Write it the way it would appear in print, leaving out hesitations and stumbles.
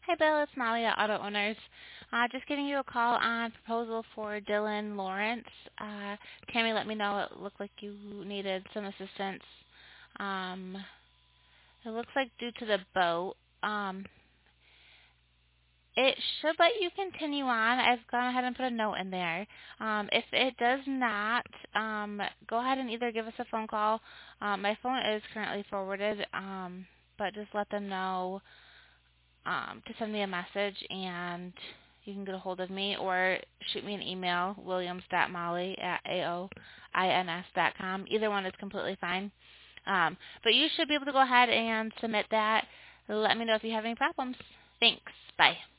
Hi, Bill. It's Molly at Auto Owners. Just giving you a call on proposal for Dylan Lawrence. Tammy let me know it looked like you needed some assistance. Um, it looks like due to the boat, it should let you continue on. I've gone ahead and put a note in there. If it does not, go ahead and either give us a phone call. My phone is currently forwarded, but just let them know to send me a message and you can get a hold of me or shoot me an email, williams.molly@aoins.com. Either one is completely fine. But you should be able to go ahead and submit that. Let me know if you have any problems. Thanks. Bye.